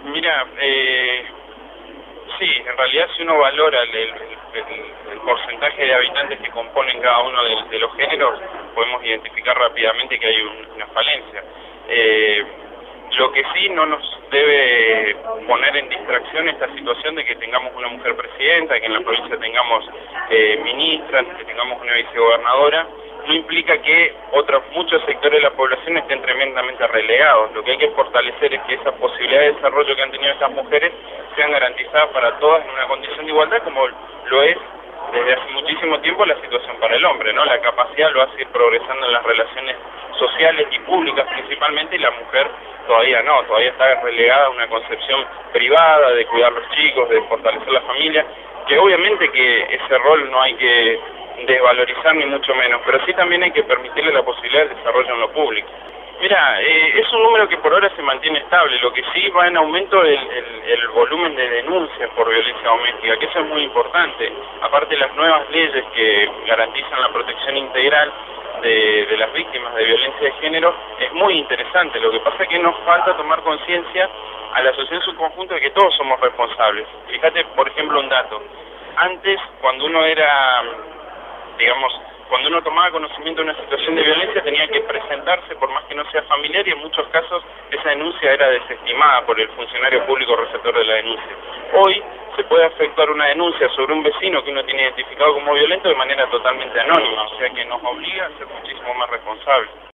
Mira, sí, en realidad si uno valora el porcentaje de habitantes que componen cada uno de los géneros, podemos identificar rápidamente que hay una falencia. Lo que sí no nos debe poner en distracción esta situación de que tengamos una mujer presidenta, que en la provincia tengamos ministras, que tengamos una vicegobernadora, no implica que muchos sectores de la población estén tremendamente relegados. Lo que hay que fortalecer es que esas posibilidades de desarrollo que han tenido estas mujeres sean garantizadas para todas en una condición de igualdad, como lo es desde hace muchísimo tiempo la situación para el hombre, ¿no? La capacidad lo hace ir progresando en las relaciones sociales y públicas principalmente, y la mujer todavía no, todavía está relegada a una concepción privada de cuidar a los chicos, de fortalecer la familia, que obviamente que ese rol no hay que desvalorizar ni mucho menos, pero sí también hay que permitirle la posibilidad de desarrollo en lo público. Mira, es un número que por ahora se mantiene estable, lo que sí va en aumento el volumen de denuncias por violencia doméstica, que eso es muy importante. Aparte de las nuevas leyes que garantizan la protección integral de las víctimas de violencia de género, es muy interesante. Lo que pasa es que nos falta tomar conciencia a la sociedad en su conjunto de que todos somos responsables. Fíjate, por ejemplo, un dato. Antes, cuando uno era, digamos, cuando uno tomaba conocimiento de una situación de violencia tenía que presentarse por más que no sea familiar, y en muchos casos esa denuncia era desestimada por el funcionario público receptor de la denuncia. Hoy se puede efectuar una denuncia sobre un vecino que uno tiene identificado como violento de manera totalmente anónima, o sea que nos obliga a ser muchísimo más responsables.